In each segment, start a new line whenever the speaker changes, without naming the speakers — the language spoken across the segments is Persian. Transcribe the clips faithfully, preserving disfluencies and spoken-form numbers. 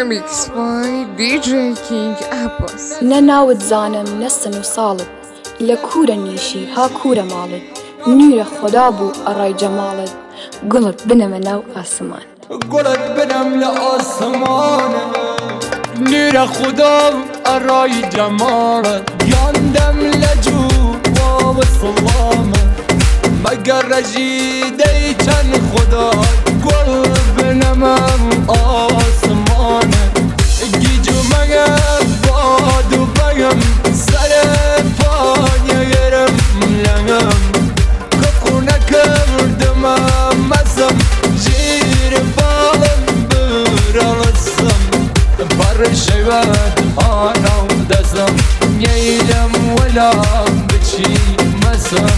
Remix by دی جی King Abbas.
نناوت زانم نسن و صالت لكورة نيشي ها كورة مالت نور خدا بو أراي جمالت قلت بنم ناو آسمان
قلت بنم لآسمان نور خدا أراي جمالت ياندم لجو وصلامت مگر رجیده چند خدا گل بنمم آسمانه گیجو مگم بادو بگم سر پای گرم لنگم کفو نکردم مزم جیر بالم برالسم بر شیوت آنو دزم نیلم ولا بچی مزم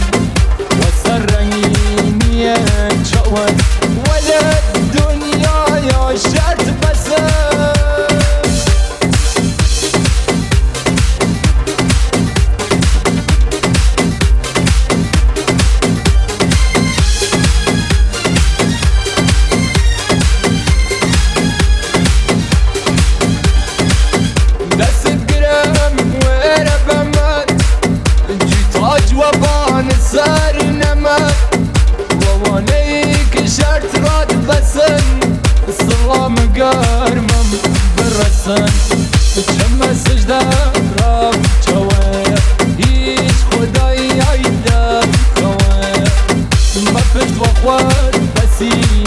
وسرني جواد ولا الدنيا يا شرط بس دست الجرام وربمت جيت عجوبان السار ووانيك شرط راد بسن السلام قارمم بالرسن جمع سجدة راب جواب هيج خداي عيدا خواب ما فت وخوات بسي